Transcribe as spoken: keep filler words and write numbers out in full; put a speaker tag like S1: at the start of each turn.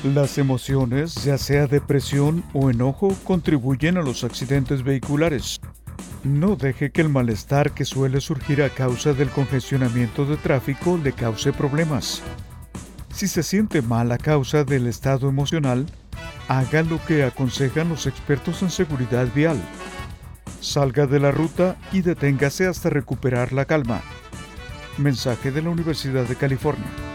S1: Las emociones, ya sea depresión o enojo, contribuyen a los accidentes vehiculares. No deje que el malestar que suele surgir a causa del congestionamiento de tráfico le cause problemas. Si se siente mal a causa del estado emocional, haga lo que aconsejan los expertos en seguridad vial. Salga de la ruta y deténgase hasta recuperar la calma. Mensaje de la Universidad de California.